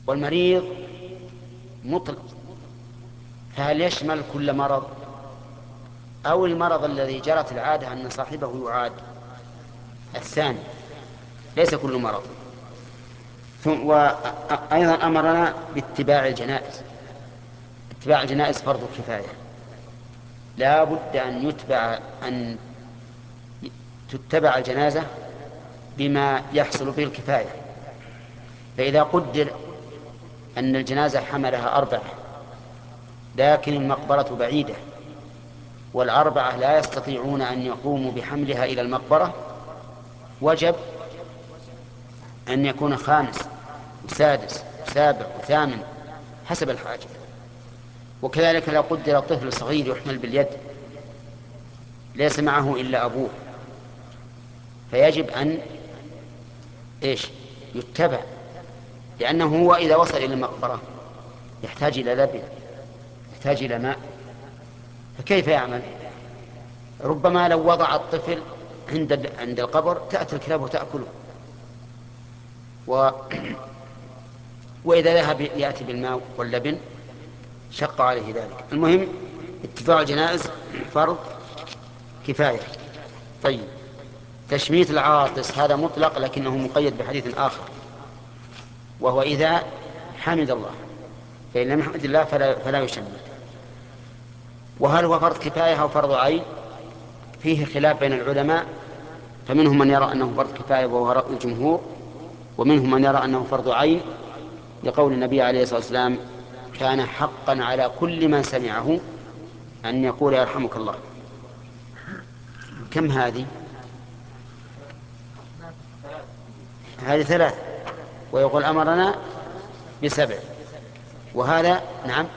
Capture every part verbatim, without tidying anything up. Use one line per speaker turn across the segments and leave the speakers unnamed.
والمريض مطلق، فهل يشمل كل مرض أو المرض الذي جرت العادة أن صاحبه يعاد؟ الثاني، ليس كل مرض. وأيضا أمرنا باتباع الجنائز. اتباع الجنائز فرض كفاية، لا بد أن يتبع أن تتبع الجنازة بما يحصل به الكفاية. فإذا قدر أن الجنازة حملها أربعة لكن المقبرة بعيدة والأربعة لا يستطيعون أن يقوموا بحملها إلى المقبرة، وجب أن يكون خامس وسادس وسابع وثامن حسب الحاجة. وكذلك لو قدر طفل صغير يحمل باليد ليس معه إلا أبوه، فيجب أن إيش يتبع، لأنه هو إذا وصل إلى المقبرة يحتاج إلى لبن، يحتاج إلى ماء، فكيف يعمل؟ ربما لو وضع الطفل عند عند القبر تأتي الكلاب وتأكله، و... وإذا ذهب يأتي بالماء واللبن شق عليه ذلك. المهم اتباع الجنائز فرض كفاية. طيب، تشميت العاطس هذا مطلق لكنه مقيد بحديث آخر، وهو إذا حمد الله، فإن لم يحمد الله فلا, فلا يشمت. وهل هو فرض كفاية أو فرض عين؟ فيه خلاف بين العلماء، فمنهم من يرى أنه فرض كفاية وهو رأي الجمهور، ومنهم من يرى أنه فرض عين لقول النبي عليه الصلاة والسلام: كان حقا على كل من سمعه أن يقول يرحمك الله. كم هذه؟ هذه ثلاث، ويقول أمرنا بسبع، وهذا نعم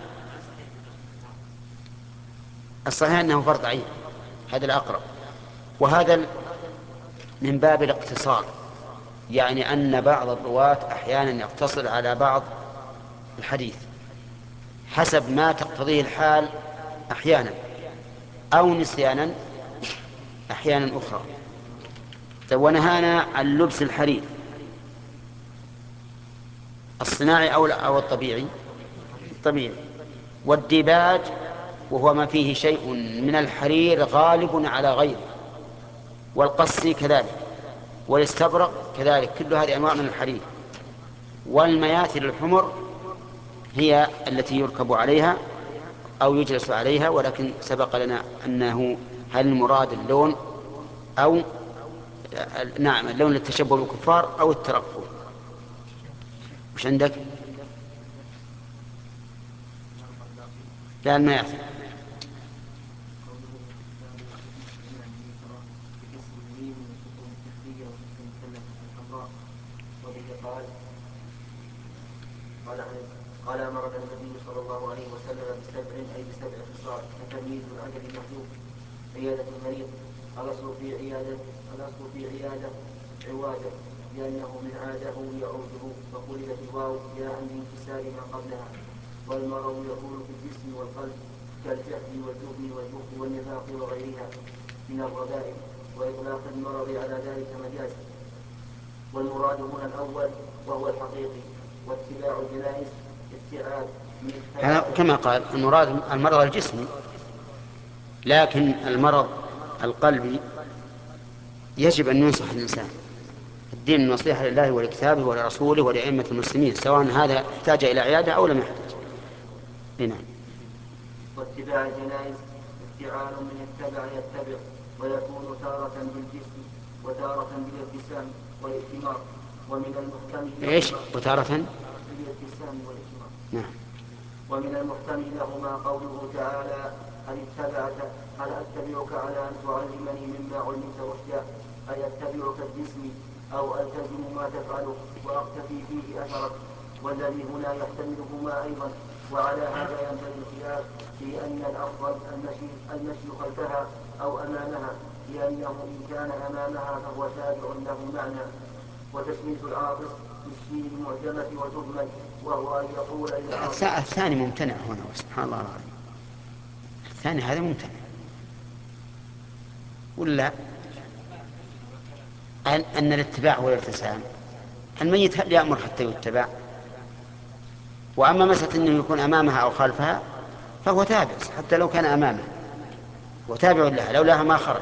الصحيح أنه فرض عين، هذا الأقرب. وهذا من باب الاقتصار، يعني أن بعض الرواة أحيانا يقتصر على بعض الحديث حسب ما تقتضيه الحال أحيانا، أو نسيانا أحيانا أخرى. ونهانا عن لبس الحرير الصناعي أو أو الطبيعي الطبيعي والديباج، وهو ما فيه شيء من الحرير غالب على غيره، والقصي كذلك، والاستبرق كذلك، كل هذه أنواع من الحرير. والمياثل الحمر هي التي يركب عليها أو يجلس عليها، ولكن سبق لنا أنه هل المراد اللون أو نعم اللون للتشبه بالكفار أو الترقب. وش عندك؟ لا، المياثل.
قال قال امرنا النبي صلى الله عليه وسلم بسبع اي بسبع خصال: وتمييز الاجل المحدود، عياده المريض. الاصل في عياده الاصل في عياده عواده، لانه من عاده يعوده، فقلبت الواو جاء من انكسار ما قبلها. والمرض يكون في الجسم والقلب كالجهل والجبن والبخل والنفاق وغيرها من الرذائل، واطلاق المرض على ذلك مجاز. والمراد هنا الاول وهو الحقيقي، واتباع الجنائز ابتعاد من
هذا
اتباع.
كما قال المراد المرض الجسمي، لكن المرض القلبي يجب أن ينصح الإنسان. الدين النصيحة لله ولكتابه ولرسوله ولأئمة المسلمين، سواء هذا احتاج إلى عيادة أو لم يحتاج. نعم.
واتباع الجنائز افتعال من اتبع يتبع، ويكون تارة بالجسم وتارة بالابتسام والائتمار. ومن المحتمل
إيش؟
لهما
وتارة
بالابتسام والائتمار.
نعم.
ومن المحتمل لهما قوله تعالى: هل اتبعك هل اتبعك على ان تعلمني مما علمت رشدا، اي اتبعك الجسم او التزم ما تفعله واقتفي فيه اثرك. والذي هنا يحتملهما ايضا. وعلى هذا ينبغي الخلاف في ان الافضل المشي, المشي خلفها او امامها، لانه ان كان امامها فهو تابع له معنى. وتسمية العاطس بالسين المعجمة وتهمل، وهو أن يقول للعاطس.
الثاني ممتنع هنا، سبحان الله العظيم. الثاني هذا ممتنع ولا أن, أن الاتباع هو الارتسام؟ الميت هل يأمر حتى يتبع؟ وأما مسألة أنه يكون أمامها أو خلفها فهو تابع حتى لو كان أمامه، وتابع لها لولاها ما خرج.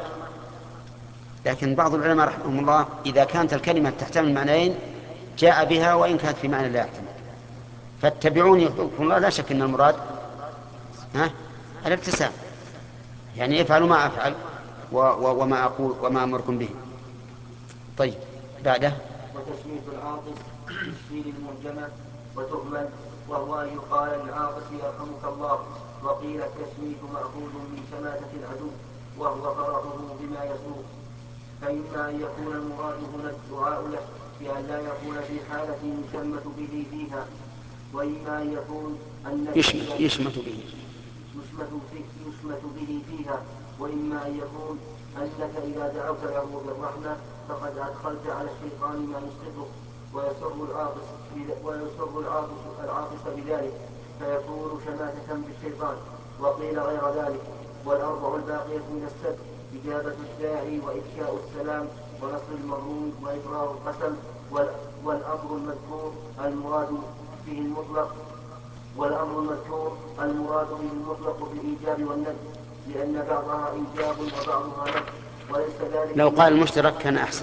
لكن بعض العلماء رحمهم الله إذا كانت الكلمة تحتمل معنيين جاء بها وإن كانت في معنى لا يحتمل. فاتبعوني يحببكم الله، لا شك أن المراد ها الابتسام، يعني افعلوا ما أفعل و و وما أقول وما أمركم به. طيب بعده.
وتشميت العاطس بالسين المعجمة وتهمل، وهو أن يقال للعاطس يرحمك الله. وقيل التشميت مأخوذ من شماتة العدو وهو فرحه بما يسوء. فإما أن يكون المراد هنا الدعاء له بأن لا يكون في حالة يشمت به فيها، وإما أن يكون أن
يشمت, يشمت به
يشمت, فيه يشمت به فيها وإما أن يكون أنك إذا دعوت له بالرحمة فقد أدخلت على الشيطان ما يسقطه ويسر العاطس ويسر العاطس العاطس بذلك فيكون شماتة بالشيطان. وقيل غير ذلك. والأربع الباقية من السبت إجابة الداعي وإفشاء السلام ونصر المظلوم وإبرار القسم. والأمر المذكور المراد به المطلق والأمر المذكور المراد به المطلق بالإيجاب والندب، لأن بعضها إيجاب وبعضها ندب، وليس ذلك.
لو قال المشترك كان أحسن،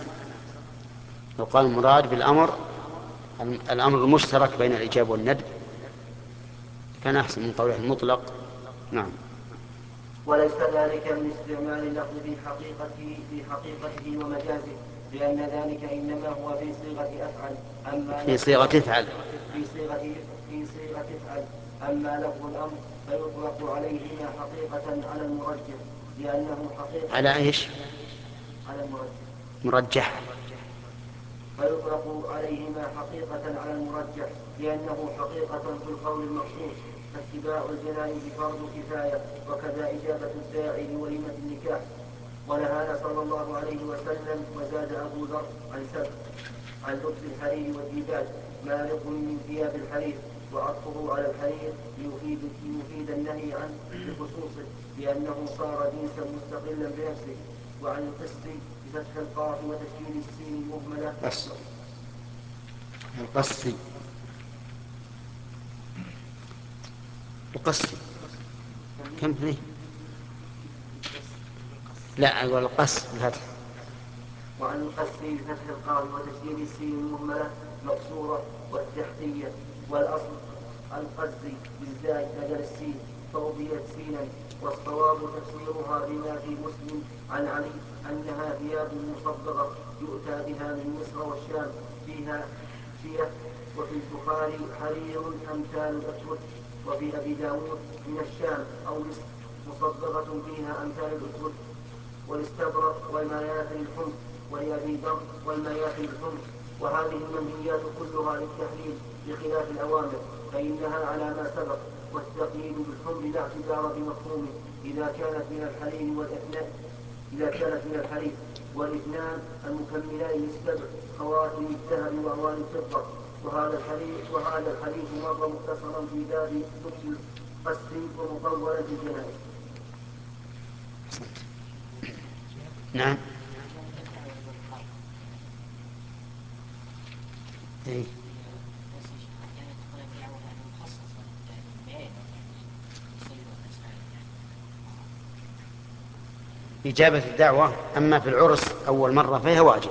لو قال المراد بالأمر الأمر المشترك بين الإيجاب والندب كان أحسن من قوله المطلق. نعم.
وليس ذلك من استعمال اللفظ في حقيقته في حقيقته ومجازه، لأن ذلك إنما هو في صيغة أفعل. أما
في صيغة افعل
في صيغة في صيغة افعل. أما لفظ الأمر فيطلق عليهما حقيقة على المرجح، لأنه حقيقة
على إيش؟
على المرجح
مرجح.
فيطلق عليهما حقيقة على المرجح لأنه حقيقة في القول المخصوص. فاتباع الجنائز فرض كفاية، وكذا إجابة الداعي لوليمة النكاح. ونهانا صلى الله عليه وسلم. وزاد أبو ذر عن سبع عن لبس الحرير والديباج ما لكم من ثياب الحرير، وعطفه على الحرير ليفيد, ليفيد النهي عنه بخصوصه لأنه صار جنسا مستقلا بنفسه. وعن القسط بفتح القاف وتشكيل السين مهملة.
بس القصي القصي كم فيه؟ لا أقول القص بالفتح.
وعن القسط بفتح القاف وتشكيل السين المهملة مقصورة والتحتية. والأصل القزي بالزاي بدل السين فأضيت سينا. والصواب تفسيرها بما في مسلم عن علي أنها ثياب مصبغة يؤتى بها من مصر والشام فيها فيها. وفي البخاري حرير أمثال الأسود. وفي أبي داود من الشام أو مصر مصبغة فيها أمثال الأسود. والاستبرق والمياثر الحمر ولأبي ذر والمياثر الحمر. وهذه المنهيات كلها للتحليل بخلاف الأوامر فإنها على ما سبق. والتقييد بالحمر لا اعتبار بمفهومه إذا كانت من الحرير والإثناء إذا كانت من الحرير والاثنان المكملان للسبع خواتم الذهب وأواني الفضة. وهذا الحديث وهذا الحديث مر مختصرا في باب لبس القسط ومطولا في الجنائز.
نعم. إيه؟ إجابة الدعوة أما في العرس أول مرة فهي واجبة،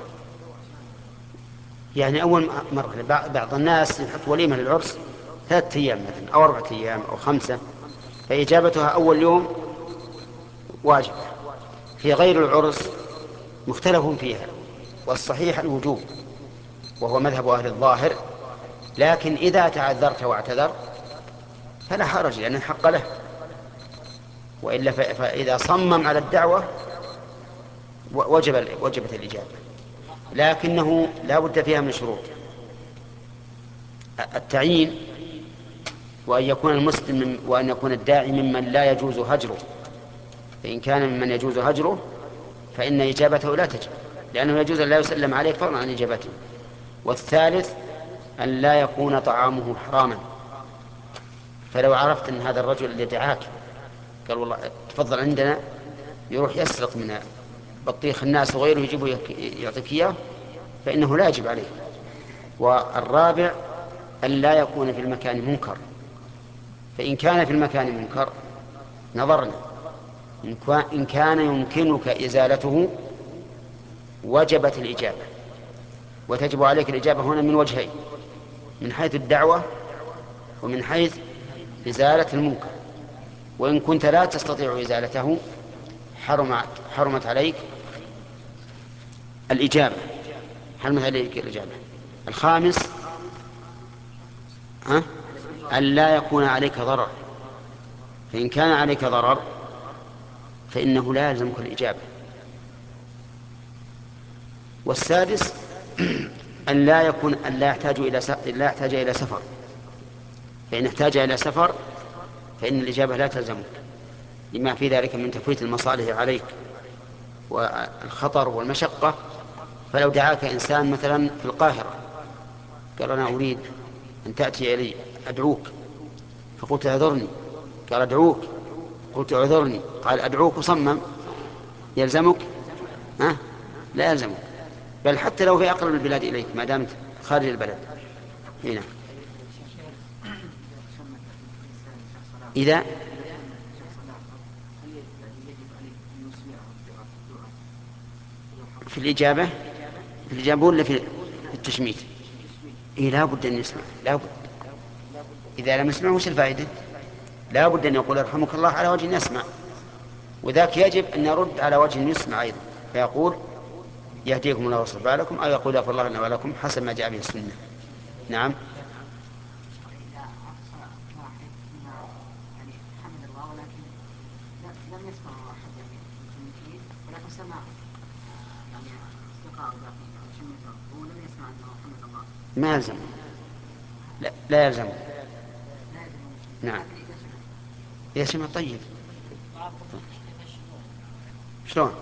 يعني أول مرة بعض الناس يحط وليمة للعرس ثلاثة أيام مثلا أو أربعة أيام أو خمسة، فإجابتها أول يوم واجبة. في غير العرس مختلف فيها، والصحيح الوجوب وهو مذهب أهل الظاهر، لكن إذا تعذرت واعتذر فلا حرج لأن الحق له، وإلا فإذا صمم على الدعوة وجب وجبت الإجابة، لكنه لا بد فيها من شروط: التعيين، وأن يكون المسلم وأن يكون الداعي ممن لا يجوز هجره، فإن كان ممن يجوز هجره فإن إجابته لا تجب، لأنه يجوز أن لا يسلم عليه فضلا عن إجابته. والثالث أن لا يكون طعامه حراما، فلو عرفت أن هذا الرجل اللي دعاك قال والله تفضل عندنا، يروح يسرق من بطيخ الناس وغيره يجيبه يعطيك إياه، فإنه لا يجب عليه. والرابع أن لا يكون في المكان منكر، فإن كان في المكان منكر نظرنا، إن كان يمكنك إزالته وجبت الإجابة، وتجب عليك الإجابة هنا من وجهين: من حيث الدعوة ومن حيث إزالة المنكر. وإن كنت لا تستطيع إزالته حرمت, حرمت عليك الإجابة حرمت عليك الإجابة. الخامس ها؟ أن لا يكون عليك ضرر، فإن كان عليك ضرر فإنه لا يلزمك الإجابة. والسادس أن لا يكون أن لا يحتاج إلى لا يحتاج إلى سفر، فإن احتاج إلى سفر فإن الإجابة لا تلزمك، لما في ذلك من تفويت المصالح عليك والخطر والمشقة. فلو دعاك إنسان مثلا في القاهرة قال: أنا أريد أن تأتي إلي أدعوك، فقلت: اعذرني. قال: أدعوك. قلت: اعذرني. قال: أدعوك. وصمم، يلزمك؟ ها؟ لا يلزمك، بل حتى لو في أقرب البلاد إليك ما دامت خارج البلد. هنا إذا في الإجابة في الإجابة ولا في التشميت؟ إيه، لا بد أن يسمع، لا بد. إذا لم يسمع وش الفائدة؟ لا بد أن يقول: يرحمك الله على وجه يسمع، وذاك يجب أن يرد على وجه يسمع أيضا، فيقول: يهديكم الله ويصلح بالكم، أو يقول: يغفر الله لنا ولكم، حسب ما جاء به السنة. نعم.
لم يسمع أحد يعني المشمتين، ولكن سمع يعني أصدقاء باقين يشمتون، هو لم يسمع أنه حمد الله.
ما يلزم، لا, لا يلزم.
لا يلزم.
نعم.
لكن إذا سمع
إذا سمع طيب. شلون؟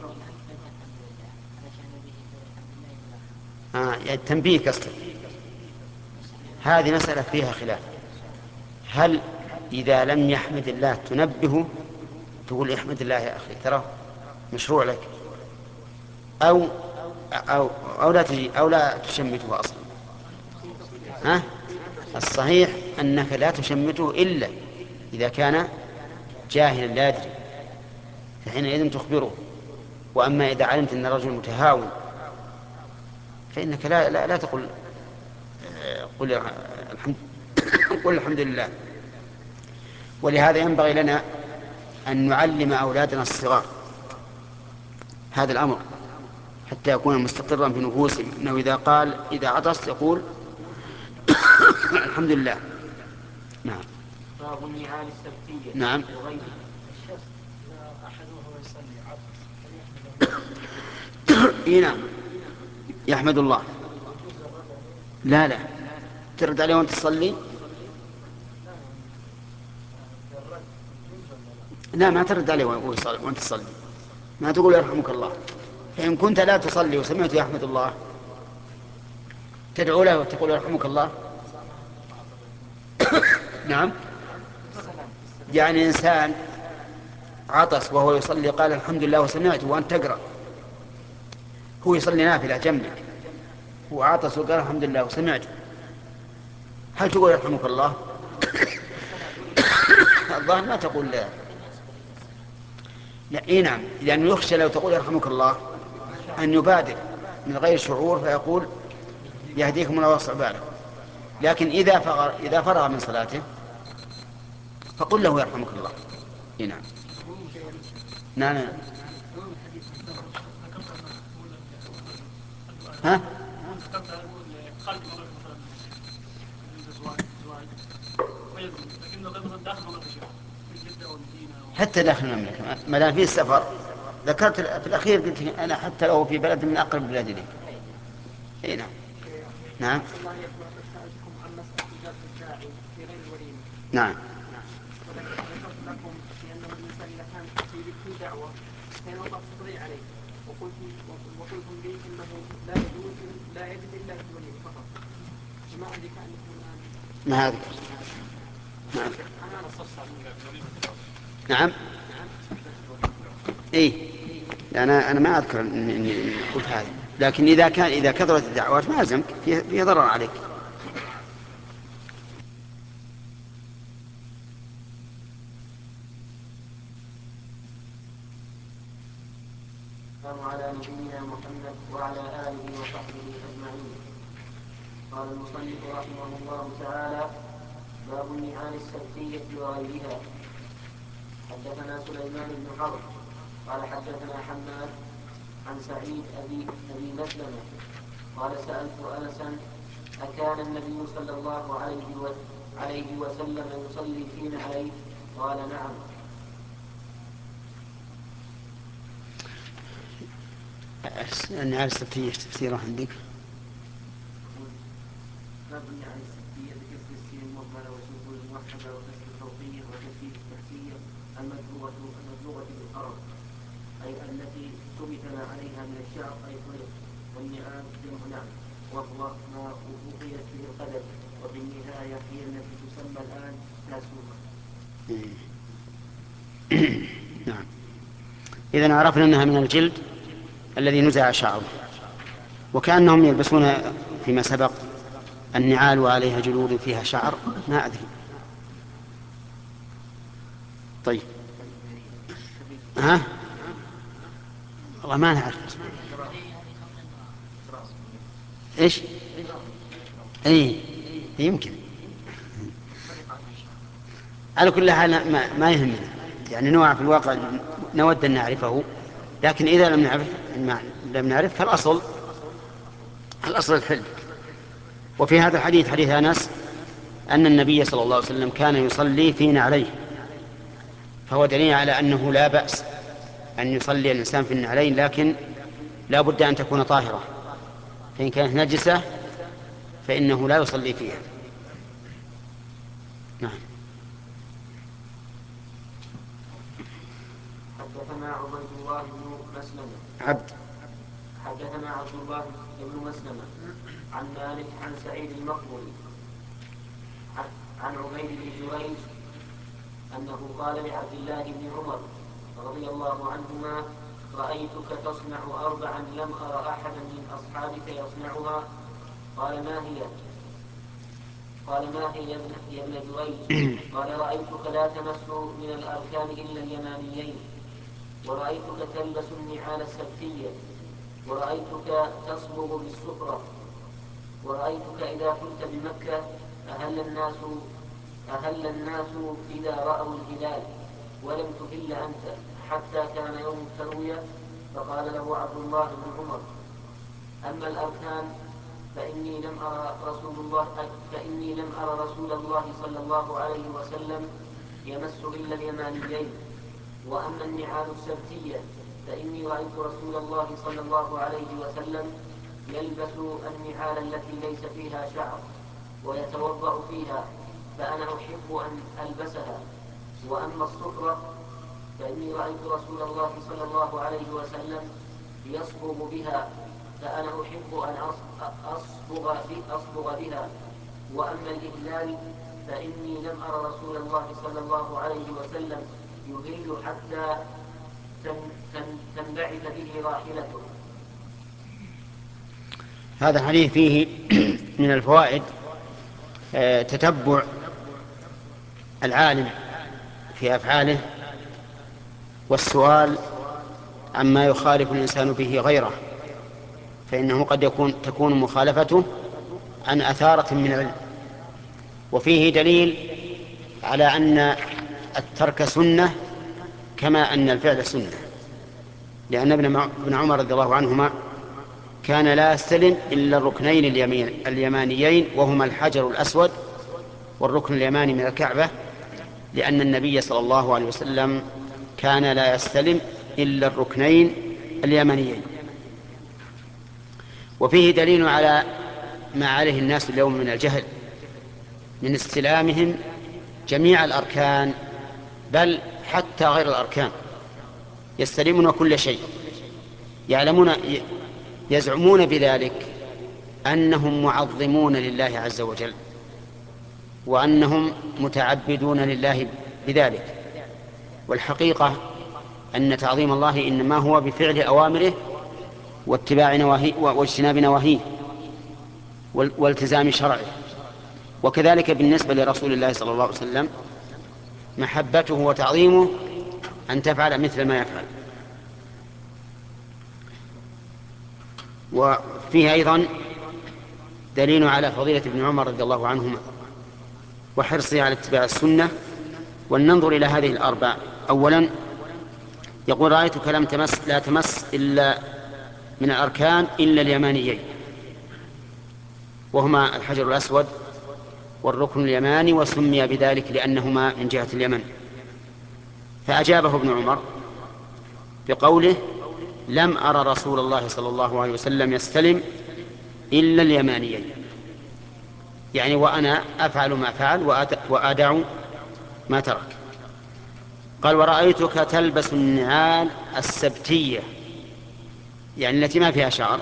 آه يعني التنبيه قصدك. هذه مسألة فيها خلاف. هل إذا لم يحمد الله تنبهه تقول: احمد الله يا أخي ترى مشروع لك، أو أو أو لا تجي أو لا تشمته أصلا؟ ها؟ الصحيح أنك لا تشمته إلا إذا كان جاهلا لا يدري، فحينئذ تخبره. وأما إذا علمت أن الرجل متهاون فإنك لا لا, لا تقول قل الحمد قل الحمد لله. ولهذا ينبغي لنا أن نعلم أولادنا الصغار هذا الأمر حتى يكون مستقرا في نفوسهم، أنه إذا قال إذا عطس يقول الحمد لله. نعم.
باب النعال السبتية.
نعم.
وغيره.
الشخص إذا أحد وهو يصلي عطس
إيه نعم، يحمد الله. لا لا ترد عليه وانت تصلي. لا ما ترد عليه وانت تصلي، ما تقول يرحمك الله. فإن كنت لا تصلي وسمعت يحمد الله تدعو له وتقول يرحمك الله. نعم. يعني إنسان عطس وهو يصلي قال الحمد لله وسمعته وأنت تقرأ، هو يصلي نافلة جنبك، هو عطس وقال الحمد لله وسمعته، هل تقول يرحمك الله؟ الظاهر ما تقول لا. لا إيه نعم، لأنه يخشى لو تقول يرحمك الله أن يبادر من غير شعور فيقول يهديكم الله ويصلح بالكم. لكن إذا فرغ إذا فرغ من صلاته فقل له يرحمك الله. إيه نعم. نعم نعم. ها؟ حتى داخل المملكة ما دام فيه السفر. ذكرت في الأخير قلت أنا حتى لو في بلد من أقرب البلاد إليك. إيه نعم. نعم.
سألتكم عن مسألة إجابة الداعي في غير الوليمة.
نعم.
وذكرت لكم بأنه الإنسان إذا كان في دعوة فإن الله تقضي عليه، وقلتم وقلتم لي إنه لا يجوز لا يجوز إلا في الوليمة فقط. فما أدري كأنكم الآن
ما أذكر. ما أذكر. نعم. إيه أنا أنا ما أذكر إني قلت هذا، لكن إذا كان إذا كثرت الدعوات ما ألزمك، فيه ضرر عليك.
والسلام على نبينا محمد وعلى آله وصحبه أجمعين. قال المصنف رحمه الله تعالى: باب النعال السبتية وغيرها. حدثنا سليمان بن حرب قال حدثنا حماد عن سعيد أبي, أبي مسلمة قال سألت أنسا: أكان النبي صلى الله عليه وسلم يصلي فينا عليه؟ قال: نعم.
النعال السبتية تفسيره عندك؟
باب النعال السبتية بكسر السين المهملة وسكون الموحدة وكسر الفوقية وتشديد التحتية المدلوغة المدلوغة بالقرض، أي التي ثبت ما عليها من الشعر أي خلق. والنعال جمع نعم، وهو ما أوقيت به القدم، وفي النهاية هي التي تسمى الآن تاسوها.
نعم. إذن عرفنا أنها من الجلد الذي نزع شعره، وكأنهم يلبسون فيما سبق النعال وعليها جلود فيها شعر، ما أدري. طيب، ها؟ والله ما نعرف. إيش؟ إيه يمكن. على كل حال ما, ما يهمنا، يعني نوع في الواقع نود أن نعرفه، لكن إذا لم نعرف لم نعرف فالأصل الأصل الحل. وفي هذا الحديث حديث أنس أن النبي صلى الله عليه وسلم كان يصلي فينا عليه، فهو دليل على أنه لا بأس أن يصلي الإنسان في النعلين، لكن لا بد أن تكون طاهرة، فإن كانت نجسة فإنه لا يصلي فيها. نعم.
حدثنا عبيد الله بن مسلمة
عبد
حدثنا عبد الله بن مسلمة عن مالك عن سعيد المقبري عن عبيد بن جريج أنه قال لعبد الله بن عمر رضي الله عنهما: رأيتك تصنع أربعا لم أرى أحدا من أصحابك يصنعها. قال: ما هي؟ قال: ما هي يا ابن جريج؟ قال: رأيتك لا تمس من الأركان إلا اليمانيين، ورأيتك تلبس النعال السبتية، ورأيتك تصبغ بالسفرة، ورأيتك إذا كنت بمكة أهل الناس أهل الناس إذا رأوا الهلال ولم تهل أنت، حتى كان يوم التروية. فقال له عبد الله بن عمر: أما الأركان فإني لم أرى رسول الله فإني لم أرى رسول الله صلى الله عليه وسلم يمس إلا اليمانيين. وأما النعال السبتية فإني رأيت رسول الله صلى الله عليه وسلم يلبس النعال التي ليس فيها شعر ويتوضأ فيها، فأنا أحب أن ألبسها. وأما الصفرة فإني رأيت رسول الله صلى الله عليه وسلم يصبغ بها، فأنا أحب أن أصبغ, أصبغ بها. وأما الإهلال فإني لم أرى رسول الله صلى الله عليه وسلم يهل حتى تنبعث به راحلته.
هذا الحديث فيه من الفوائد تتبع العالم في أفعاله والسؤال عما يخالف الإنسان به غيره، فإنه قد يكون تكون مخالفته عن أثارة من العلم. وفيه دليل على أن الترك سنة كما أن الفعل سنة، لأن ابن عمر رضي الله عنهما كان لا يستلم إلا الركنين اليمانيين، وهما الحجر الأسود والركن اليماني من الكعبة، لأن النبي صلى الله عليه وسلم كان لا يستلم إلا الركنين اليمانيين. وفيه دليل على ما عليه الناس اليوم من الجهل من استلامهم جميع الأركان، بل حتى غير الأركان يستلمون كل شيء، يعلمون يزعمون بذلك أنهم معظمون لله عز وجل، وأنهم متعبدون لله بذلك. والحقيقة أن تعظيم الله إنما هو بفعل أوامره واتباع نواهيه واجتناب نواهيه والتزام شرعه. وكذلك بالنسبة لرسول الله صلى الله عليه وسلم محبته وتعظيمه أن تفعل مثل ما يفعل. وفيه أيضا دليل على فضيلة ابن عمر رضي الله عنهما وحرصه على اتباع السنة. ولننظر إلى هذه الأربع. أولا يقول: رأيتك لم تمس لا تمس إلا من الأركان إلا اليمانيين، وهما الحجر الأسود والركن اليماني، وسمي بذلك لأنهما من جهة اليمن. فأجابه ابن عمر بقوله: لم أرى رسول الله صلى الله عليه وسلم يستلم إلا اليمانيين، يعني وأنا أفعل ما فعل وأدع ما ترك. قال: ورأيتك تلبس النعال السبتية، يعني التي ما فيها شعر.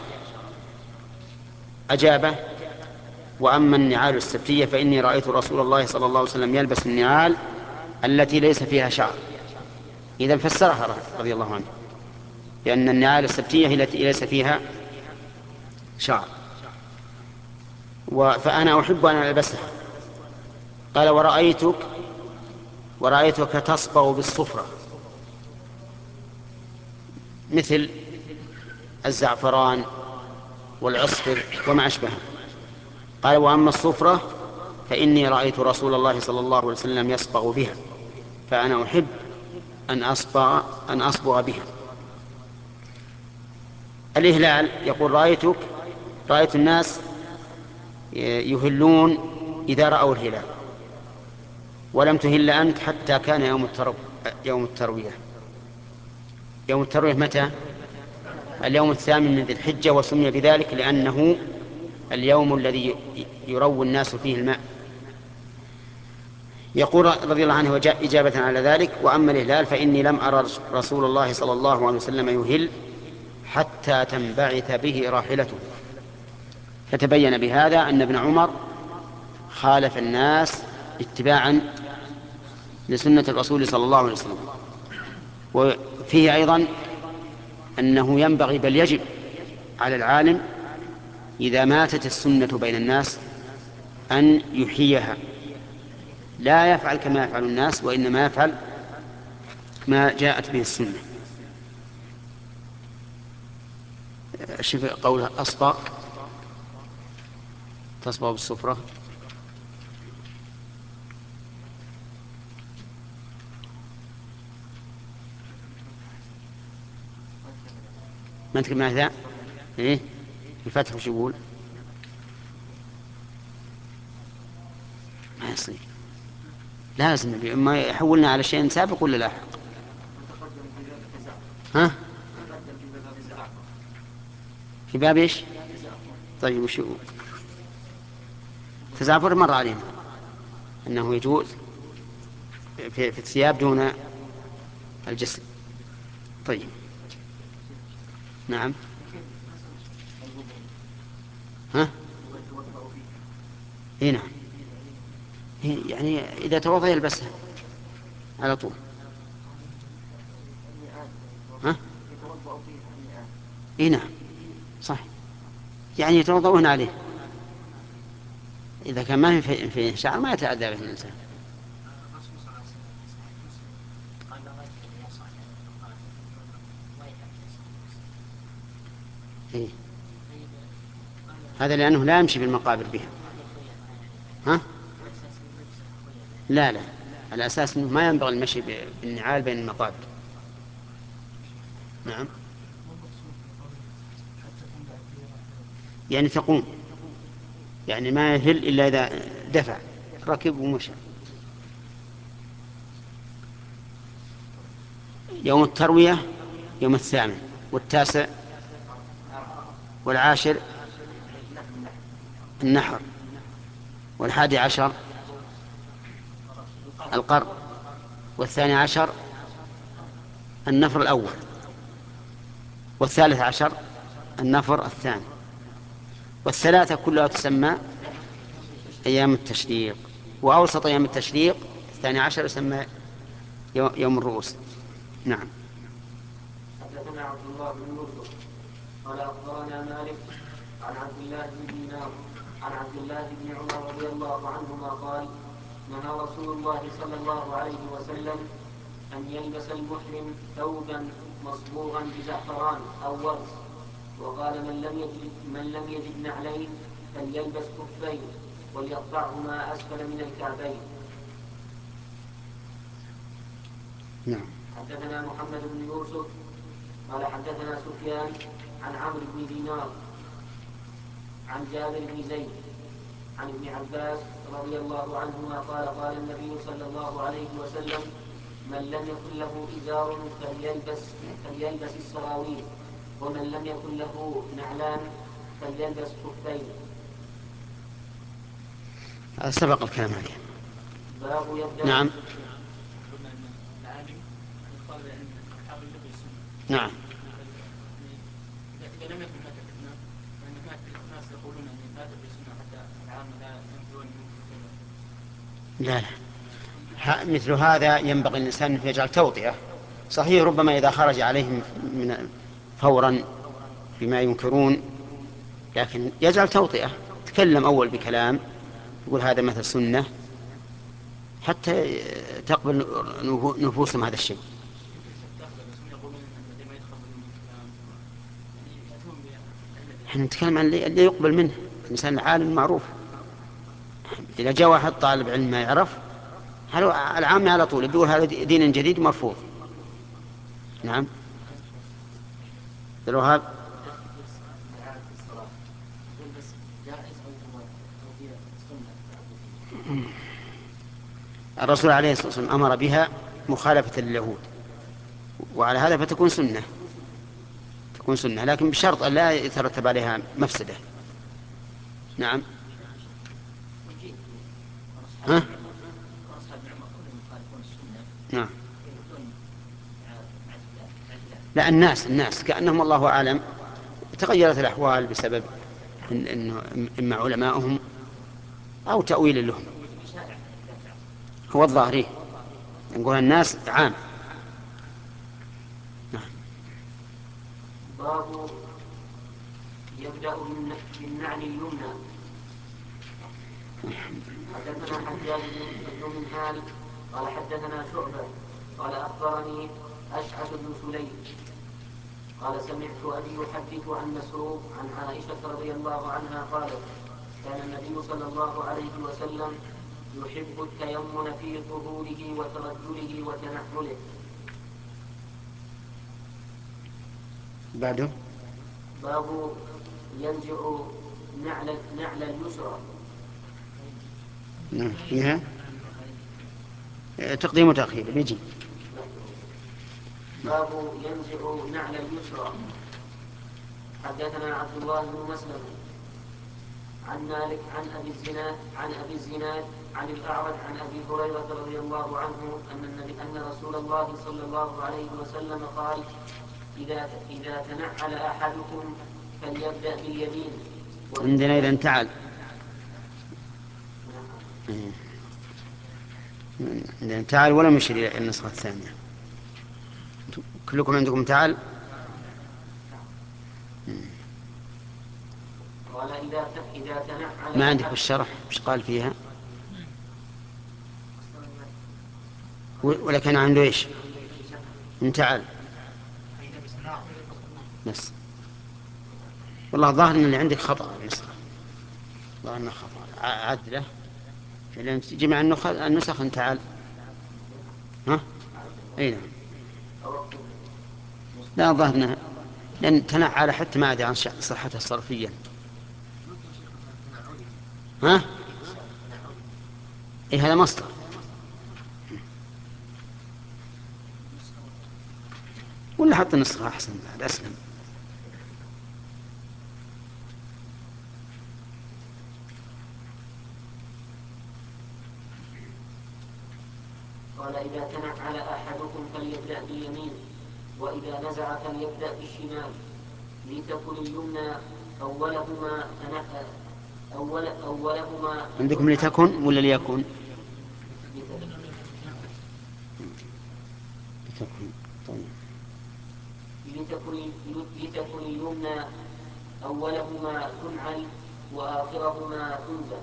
أجابه: وأما النعال السبتية فإني رأيت رسول الله صلى الله عليه وسلم يلبس النعال التي ليس فيها شعر. إذن فسرها رضي الله عنه، لأن النعال السبتية هي التي ليس فيها شعر، فأنا أحب أن ألبسها. قال: ورأيتك ورأيتك تصبغ بالصفرة، مثل الزعفران والعصفر وما أشبهه. قال: وأما الصفرة فإني رأيت رسول الله صلى الله عليه وسلم يصبغ بها، فأنا أحب أن أصبغ, أن أصبغ بها. الإهلال يقول: رأيتك رأيت الناس يهلون إذا رأوا الهلال، ولم تهل أنت حتى كان يوم الترو... يوم التروية. يوم التروية متى؟ اليوم الثامن من ذي الحجة، وسمي بذلك لأنه اليوم الذي يروي الناس فيه الماء. يقول رضي الله عنه وجاء إجابة على ذلك: وأما الإهلال فإني لم أرى رسول الله صلى الله عليه وسلم يهل حتى تنبعث به راحلته. فتبين بهذا أن ابن عمر خالف الناس اتباعا لسنة الرسول صلى الله عليه وسلم. وفيه أيضا أنه ينبغي بل يجب على العالم إذا ماتت السنة بين الناس أن يحييها، لا يفعل كما يفعل الناس، وإنما يفعل ما جاءت به السنة. شوف قوله: أصبغ تصبغ بالصفرة. ما تكلم ماذا؟ إيه الفتح وش يقول؟ ما يصير، لازم ما يحولنا على شيء سابق ولا لاحق. ها؟ في باب ايش؟ طيب وش يقول؟ تزعفر مر علينا أنه يجوز في, في الثياب دون الجسم. طيب نعم. ها؟ اي نعم، يعني إذا توضأ يلبسها على طول. ها؟ اي نعم صح، يعني يتوضؤون عليه. إذا كان ما في في شعر ما يتأذى به الإنسان. إيه؟ هذا لأنه لا يمشي بالمقابر بها. ها؟ لا لا، الأساس أنه ما ينبغي المشي بالنعال بين المقابر. نعم، يعني تقوم، يعني ما يهل إلا إذا دفع ركب ومشى. يوم التروية يوم الثامن والتاسع والعاشر النحر، والحادي عشر القرن، والثاني عشر النفر الأول، والثالث عشر النفر الثاني، والثلاثة كلها تسمى أيام التشريق. وأوسط أيام التشريق الثاني عشر يسمى يوم الرؤوس. نعم.
حدثنا عبد الله بن يوسف قال أخبرنا مالك عن عبد الله بن دينار عن عبد الله بن عمر رضي الله عنهما قال: نهى رسول الله صلى الله عليه وسلم أن يلبس المحرم ثوبا مصبوغا بزعفران أو ورس وقال من لم يجد, من لم يجد نعلين فليلبس خفين وليقطعهما أسفل من الكعبين.
نعم.
حدثنا محمد بن يوسف قال حدثنا سفيان عن عمرو بن دينار عن جابر بن زيد عن ابن عباس رضي الله عنهما قال قال النبي صلى الله عليه وسلم من لم يكن له إزار فليلبس, فليلبس السراويل ومن لم يكن له نعلان فليلبس خفين.
سبق الكلام عليه.
باب يبدأ
نعم. نعم.
إذا لم يكن هذا الإثنان فإن هناك ناس يقولون أن هذا السنة حتى العامة لا ينفعون
لا لا مثل هذا ينبغي الإنسان أن يجعل توطئة. صحيح ربما إذا خرج عليهم من فورا بما ينكرون، لكن يجعل توطئة، تكلم أول بكلام يقول هذا مثل سنة حتى تقبل نفوسهم هذا الشيء. احنا نتكلم عن اللي يقبل منه الإنسان العالم المعروف. إذا جاء واحد طالب علم ما يعرف العام على طول بيقول هذا دين جديد مرفوض. نعم. الوهاب الرسول عليه الصلاة والسلام أمر بها مخالفة لليهود، وعلى هذا فتكون سنة، تكون سنة لكن بشرط أن لا يترتب عليها مفسدة. نعم. ها؟ نعم. لا الناس الناس كأنهم الله أعلم تغيرت الأحوال بسبب إن إنه إما علماؤهم أو تأويل لهم. هو الظاهري نقول الناس عام. نعم.
باب يبدأ بالنعل اليمنى. حدثنا حجاج بن منهال قال حدثنا شعبة قال أخبرني أشعث بن سليم قال سمعت أبي يحدث عن مسروق عن عائشة رضي الله عنها قالت كان النبي صلى الله عليه وسلم يحب التيمن في طهوره وترجله وتنحله.
بعده
باب ينزع نعل, نعل اليسرى.
نعم. فيها تقديم وتأخير بيجي.
باب ينزع نعل اليسرى. حدثنا عبد الله بن مسلم عن مالك عن أبي الزناد عن أبي الزناد عن الأعرج عن أبي هريرة رضي الله عنه أن النبي أن رسول الله صلى الله عليه وسلم قال إذا إذا تنعل أحدكم فليبدأ باليمين.
عندنا إذا انتعل عندنا تعال ولم يشر إلى النسخة الثانية. كلكم عندكم تعال.
قال إذا إذا تنعل
ما عندك بالشرح مش قال فيها ولا كان عنده إيش انتعال بس. والله ظاهر ان اللي عندك خطأ النسخة، ظاهر انه خطأ عدله لأن جمع النسخ انتعال. ها اي نعم. لا ظاهرنا لأن تنعل حتى ما أدري عن صحتها صرفيا. ها اي هذا مصدر. ولا حط النسخة أحسن بعد أسلم.
قال إذا تنعل أحدكم فليبدأ باليمين وإذا نزع فليبدأ بالشمال لتكن اليمنى أولهما أول أولهما.
عندكم لتكن ولا ليكن؟ لتكن. طيب.
لتكن لتكن اليمنى أولهما تنعل وآخرهما تنزع.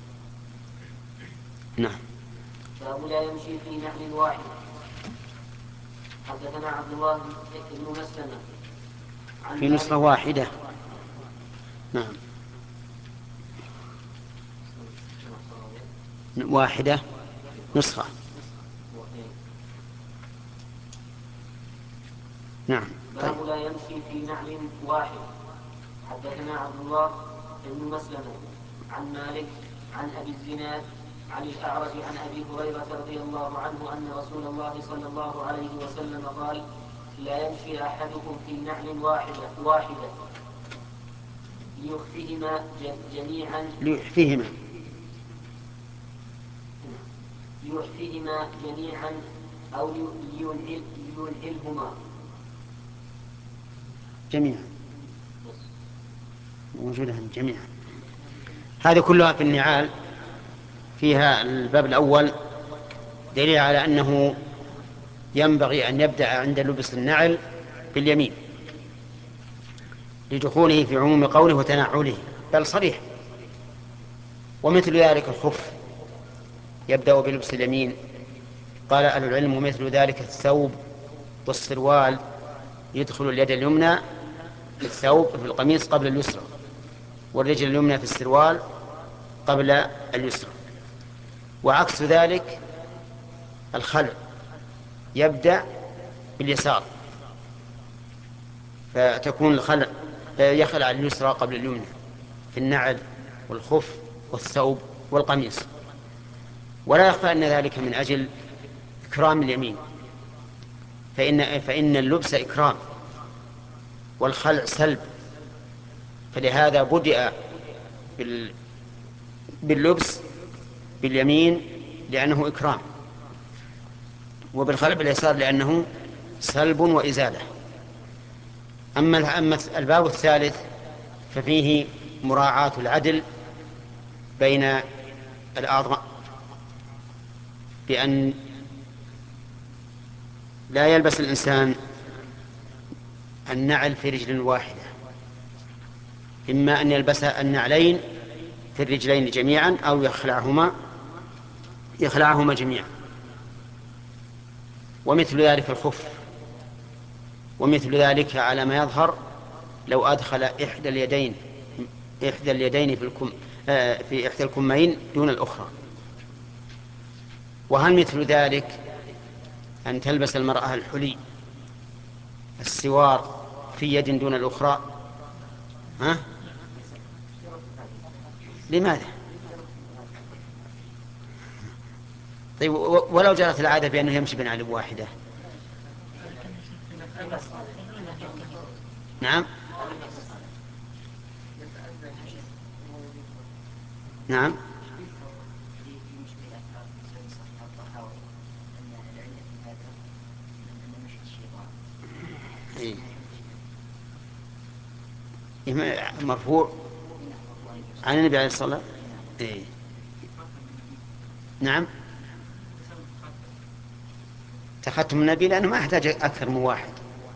نعم.
باب لا يمشي في نعل واحد. حدثنا عبد الله بن مسلمة عن
في نسخة
مالك-
واحدة. نعم، واحدة نسخة. نعم. طيب.
باب لا يمشي في نعل واحد. حدثنا عبد الله بن مسلمة عن مالك عن أبي الزناد عن الأعرج عن أبي هريرة رضي الله عنه أن رسول الله صلى الله عليه وسلم قال: لا يمشي أحدكم في نعل واحدة واحدة ليخفهما ج- جميعا
ليحفيهما.
ليحفهما جميعا أو لينعل- لينعلهما.
جميعا موجودة جميعا. هذه كلها في النعال. فيها الباب الأول دليل على أنه ينبغي أن يبدأ عند لبس النعل باليمين لدخوله في عموم قوله وتنعله، بل صريح. ومثل ذلك الخف يبدأ بلبس اليمين. قال أهل العلم ومثل ذلك الثوب والسروال يدخل اليد اليمنى في الثوب في القميص قبل اليسرى، والرجل اليمنى في السروال قبل اليسرى. وعكس ذلك الخلع يبدأ باليسار، فتكون الخلع يخلع اليسرى قبل اليمنى في النعل والخف والثوب والقميص. ولا يخفى أن ذلك من أجل إكرام اليمين، فإن, فإن اللبس إكرام والخلع سلب، فلهذا بدأ باللبس باليمين لأنه إكرام، وبالخلع باليسار لأنه سلب وإزالة. أما الباب الثالث ففيه مراعاة العدل بين الأعضاء، بأن لا يلبس الإنسان النعل في رجل واحدة، إما أن يلبس النعلين في الرجلين جميعا أو يخلعهما يخلعهما جميعا. ومثل ذلك الخف، ومثل ذلك على ما يظهر لو أدخل إحدى اليدين إحدى اليدين في الكم في إحدى الكمين دون الأخرى. وهل مثل ذلك أن تلبس المرأة الحلي السوار في يد دون الأخرى؟ ها؟ لماذا؟ طيب ولو جرت العادة بأنه يمشي بنعل واحدة؟ نعم نعم إيه. مرفوع عن النبي عليه الصلاة والسلام. إيه. نعم تختم النبي لأنه ما يحتاج أكثر من واحد،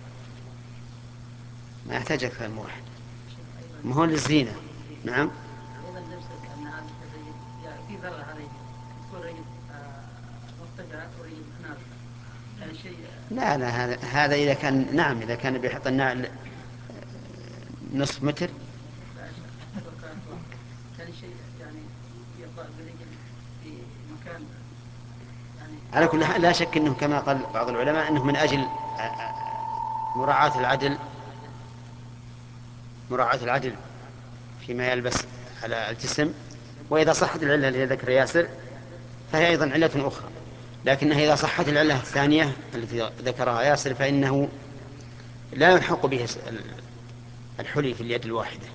ما يحتاج أكثر من واحد، ما هو للزينة. نعم
أيضا لبس النعال يعني في ذرة هذه تكون رجل مرتفعة ورجل نازلة، يعني شيء.
لا لا هذا هذا إذا كان نعم إذا كان بيحط النعل نصف متر
لو كانت واحدة كان شيء يعني يضع برجل في مكان يعني.
على كل حال لا شك أنه كما قال بعض العلماء أنه من أجل مراعاة العدل مراعاة العدل فيما يلبس على الجسم. وإذا صحت العلة التي ذكر ياسر فهي أيضا علة أخرى، لكنها إذا صحت العلة الثانية التي ذكرها ياسر فإنه لا يلحق به الحلي في اليد الواحدة،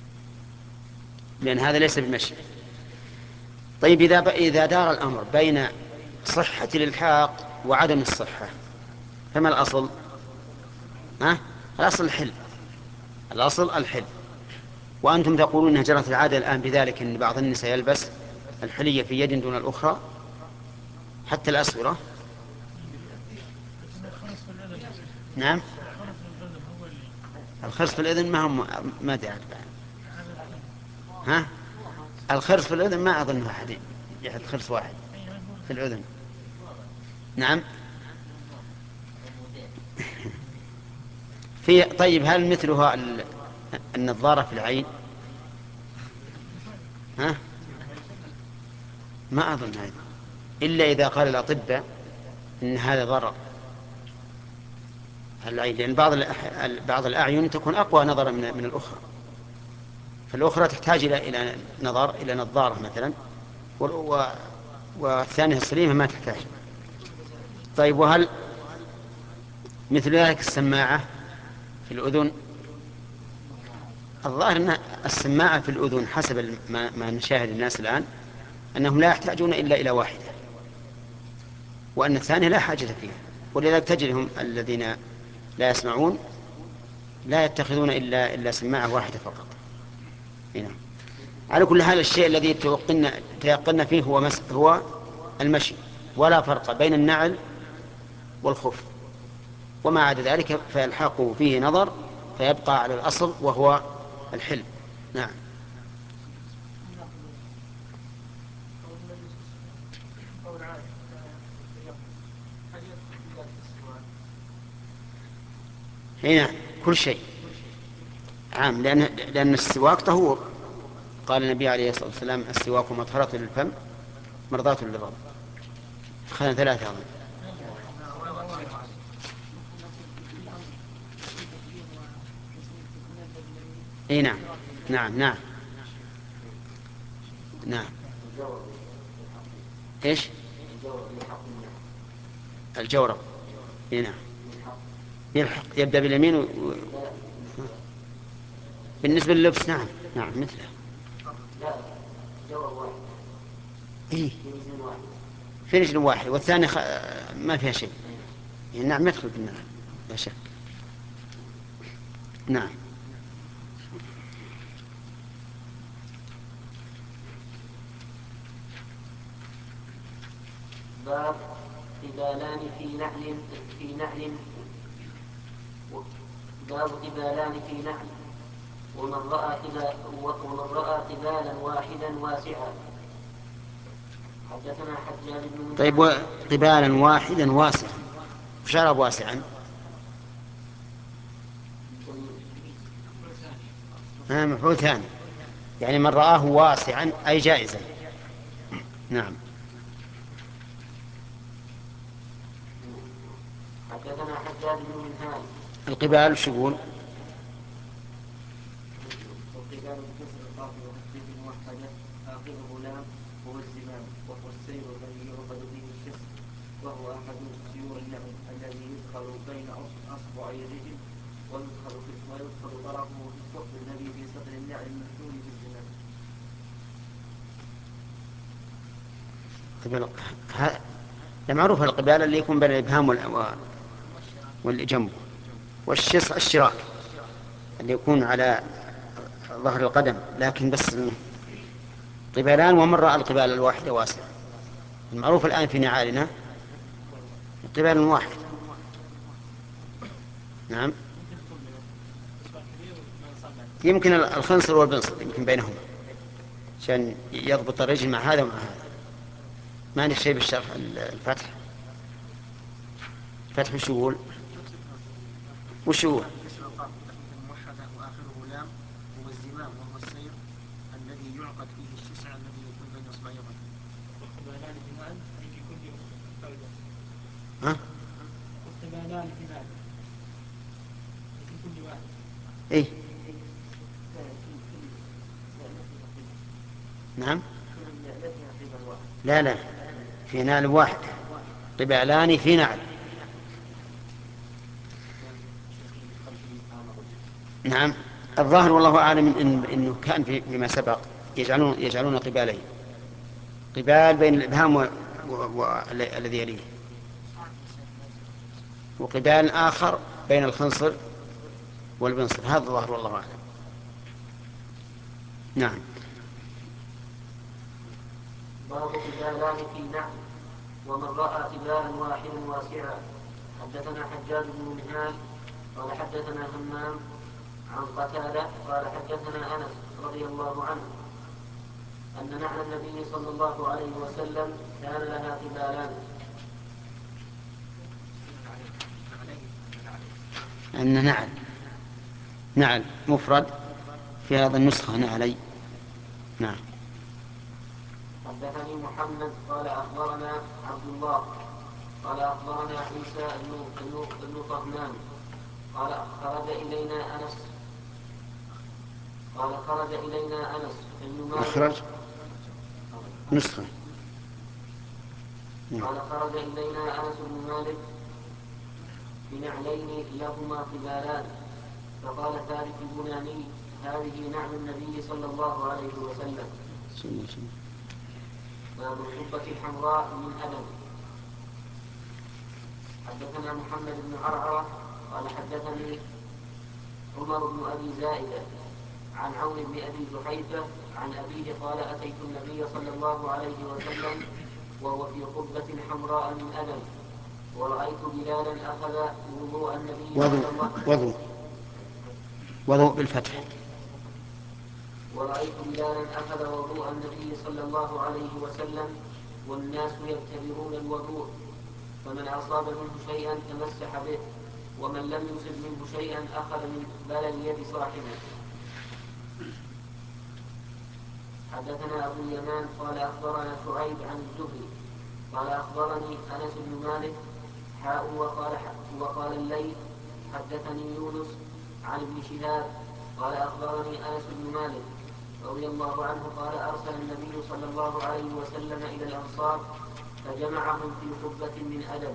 لأن هذا ليس بمشي. طيب إذا إذا دار الأمر بين صحة الإلحاق وعدم الصحة فما الأصل؟ ها؟ الأصل الحل، الأصل الحل. وأنتم تقولون أنها جرت العادة الآن بذلك أن بعض النساء يلبس الحلية في يد دون الأخرى حتى الأسورة. نعم الخرس في الأذن ما هم ما دعت بعد. ها الخرس في الأذن ما أظنها أحد يحط خرس واحد في الأذن. نعم في طيب هل مثلها ال- النظارة في العين؟ ها؟ ما أظن هذا، إلا إذا قال الأطباء إن هذا ضرر العين، لأن بعض الأح- بعض الأعين تكون أقوى نظرا من من الأخرى، فالأخرى تحتاج إلى إلى نظر إلى نظارة مثلا، و- والثانية السليمة ما تحتاج. طيب وهل مثل ذلك السماعة في الأذن؟ الظاهر أن السماعة في الأذن حسب ما, ما نشاهد الناس الآن أنهم لا يحتاجون إلا إلى واحدة، وأن الثانية لا حاجة فيها، ولذلك تجدهم الذين لا يسمعون لا يتخذون إلا إلا سماعة واحدة فقط. هنا. على كل حال الشيء الذي توقنا تيقنا فيه هو مس هو المشي، ولا فرق بين النعل والخف، وما عدا ذلك فيلحقه فيه نظر فيبقى على الأصل وهو الحل. نعم. هنا كل شيء عام، لأن, لأن السواك طهور، قال النبي عليه الصلاة والسلام السواك مطهرة للفم مرضاة للرب. خلنا ثلاثة أظن. اي نعم نعم نعم نعم. ايش الجورب؟ اي نعم يلحق، يبدأ باليمين و... و... بالنسبة لللبس نعم نعم مثله. إيه؟ في رجل واحد والثاني خ... ما فيها شيء. نعم يدخل بالنار لا شك. نعم.
باب قبالان في نعل في نعل باب قبالان في نعل ومن رأى قبال ومن رأى قبالا واحدا واسعا. حدثنا حجاج بن.
طيب قبالا واحدا واسعا، وش عرب واسعا؟ ها مفعول ثاني، يعني من رآه واسعا أي جائزا. نعم.
حدثنا حجاج بن منهال.
القبال وش يقول؟
والقبال بكسر القاف وتخفيف الموحدة آخره لام هو الزمام، وهو السير الذي يعقد به الكسر، وهو أحد سيور النعل الذي يدخل بين أصبعي الرجل ويدخل ويدخل طرفه في الثقب الذي في صدر النعل المحلول بالزمام.
قبال ها... معروف القبال اللي يكون بين الإبهام وال... واللي جنبه، والشص الشراك اللي يكون على ظهر القدم، لكن بس قبالان ومن رأى القبال الواحدة واسعة. المعروف الآن في نعالنا قبال واحد. نعم. يمكن الخنصر والبنصر يمكن بينهما عشان يضبط الرجل مع هذا ومع هذا. ما عندك شيء بالشرح الفتح؟ فتح وش يقول؟ وش يقول؟
موحدة وآخره لام هو الزمام، وهو السير الذي يعقد فيه الشسع الذي يكون بين إصبعي الرجل. والقبالان بناء أي في كل فرد.
ها؟
والقبالان بناء أي في كل واحد.
إيه؟ نعم. لا لا، في نعل واحد، قبالان في نعل. نعم. الظاهر والله أعلم إن إنه كان في فيما سبق يجعلون يجعلون قبالين، قبال بين الإبهام والذي يليه، وقبال آخر بين الخنصر والبنصر. هذا الظاهر والله أعلم. نعم.
باب قبالان في نعل ومن رأى قبالا واحدا واسعا. حدثنا حجاج بن منهال قال حدثنا همام عن قتادة قال حدثنا أنس رضي الله عنه أن نعل النبي صلى الله عليه وسلم كان لها قبالان.
أن نعل نعل مفرد في هذا النسخة نعلي. نعم.
حدثني محمد قال أخبرنا عبد الله قال أخبرنا عيسى بن طهمان قال خرج إلينا أنس قال خرج إلينا أنس بن مالك
أخرج نسخة.
قال خرج إلينا أنس بن مالك بنعلين لهما قبالان فقال ثالث البناني هذه نعل النبي صلى الله عليه وسلم. باب القبة الحمراء من أدم. حدثنا محمد بن عرعرة قال حدثني عمر بن أبي زائدة عن عون بن أبي جحيفة عن أبيه قال أتيت النبي صلى الله عليه وسلم وهو في قبة حمراء من أدم ورأيت بلالا أخذ وضوء النبي صلى الله عليه وسلم
وضوء بالفتح
ورأيت بلالا أخذ وضوء النبي صلى الله عليه وسلم والناس يبتدرون الوضوء فمن أصاب منه شيئا تمسح به ومن لم يصب منه شيئا أخذ من بلل يد صاحبه. حدثنا أبو اليمان قال أخبرنا شعيب عن الزهري قال أخبرني أنس بن مالك حاء وقال, وقال الليل حدثني يونس عن ابن شهاب قال أخبرني أنس بن مالك رضي الله عنه قال أرسل النبي صلى الله عليه وسلم إلى الأنصار فجمعهم في قبة من أدم.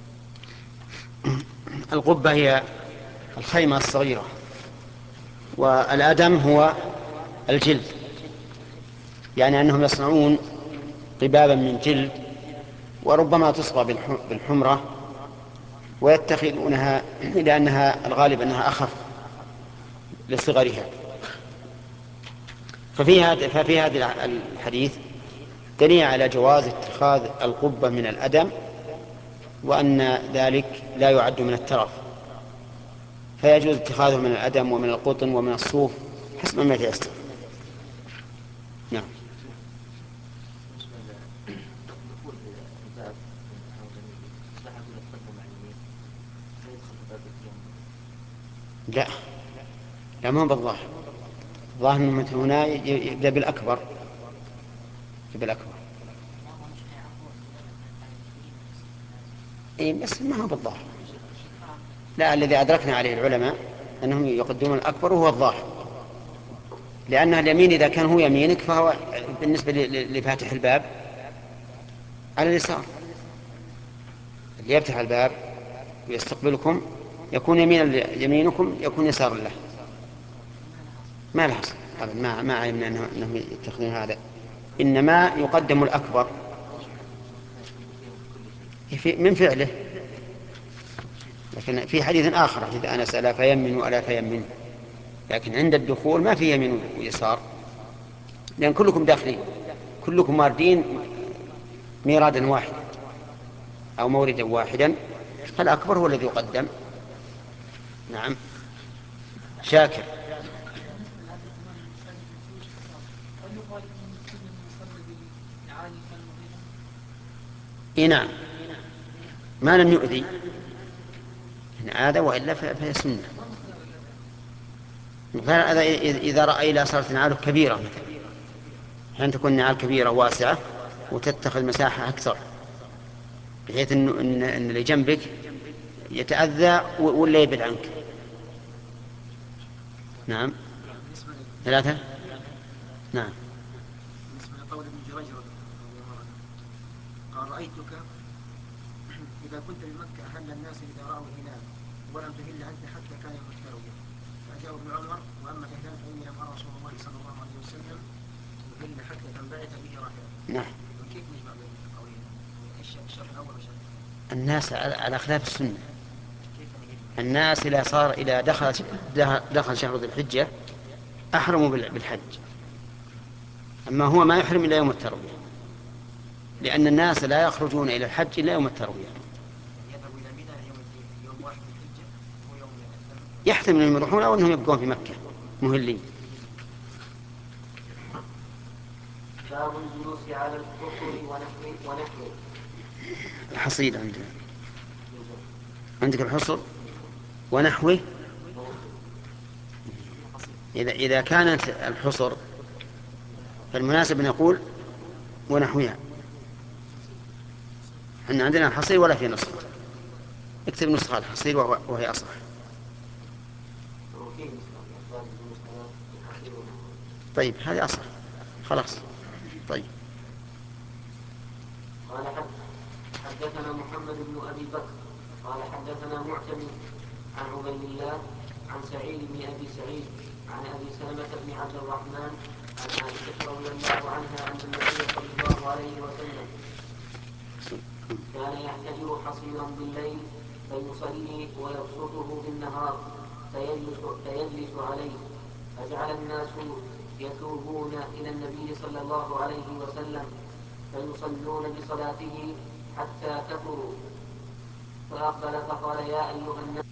القبة هي الخيمة الصغيرة، والأدم هو الجلد، يعني أنهم يصنعون قبابا من جلد وربما تصبغ بالحمرة ويتخذونها لأنها الغالب أنها أخف لصغرها. ففي هذا ففي هذا الحديث دليل على جواز اتخاذ القبة من الأدم، وأن ذلك لا يعد من الترف، فيجوز اتخاذه من الأدم ومن القطن ومن الصوف حسب ما يتيسر. نعم. لا لا ما هو بالظاهر، الظاهر أنه مثل هنا يبدأ بالأكبر بالأكبر إيه، بس ما هو بالظاهر. لا، الذي أدركنا عليه العلماء أنهم يقدمون الأكبر وهو الظاهر، لأن اليمين إذا كان هو يمينك فهو بالنسبة لفاتح الباب على اليسار، اللي يفتح الباب ويستقبلكم يكون يمين يمينكم يكون يسار له، ما له أصل أبدا. ما ما علمنا أنهم يتخذون هذا، إنما يقدم الأكبر من فعله. لكن في حديث آخر حديث أنس ألا فيمن وألا فيمن، لكن عند الدخول ما في يمين ويسار، لأن كلكم داخلين، كلكم واردين ميرادا واحدا أو موردا واحدا، فالأكبر هو الذي يقدم. نعم. شاكر. إيه نعم، ما لم يؤذي إن عاد وإلا فهي سنة. إذا رأى إلى صارت نعاله كبيرة مثلا، حين تكون نعال كبيرة واسعة وتتخذ مساحة أكثر بحيث إن, إن, إن اللي جنبك يتأذى ولا يبعد عنك. نعم. ثلاثة. نعم.
بالنسبة لقول ابن جريج رضي الله عنه قال رأيتك إذا كنت بمكة أهل الناس إذا رأوا الهلال ولم تهل أنت حتى كان يوم التروية. فأجاب ابن عمر وأما الهلال فإني لم أرى رسول الله صلى الله عليه وسلم يهل حتى تنبعث به راحلته.
نعم.
وكيف نجمع بين القولين؟ الشرط الأول والشرط الثاني.
الناس على خلاف السنة. الناس إذا صار إذا دخل دخل شهر ذي الحجة أحرموا بالحج، أما هو ما يحرم إلا يوم التروية، لأن الناس لا يخرجون إلى الحج إلا يوم التروية. يحتمل أنهم يروحون أو أنهم يبقون في مكة مهلين.
باب الجلوس على الكفر ونحوه ونحوه.
الحصيد عندنا، عندك الحصر ونحوه. إذا إذا كانت الحصر فالمناسب أن يقول ونحوها. احنا عندنا الحصير ولا في نسخة، اكتب نسخة الحصير وهي أصح. طيب هذه أصح خلاص. طيب.
قال حدثنا محمد بن أبي بكر قال حدثنا معتمد عن عبيد الله عن سعيد بن أبي سعيد عن أبي سلمة بن عبد الرحمن عن عائشة رضي الله عنها أن النبي صلى الله عليه وسلم كان يحتجر حصيرا بالليل فيصلي ويبسطه بالنهار فيجلس, فيجلس عليه، فجعل الناس يتوبون إلى النبي صلى الله عليه وسلم فيصلون بصلاته حتى كثروا، فأقبل فقال يا أيها الناس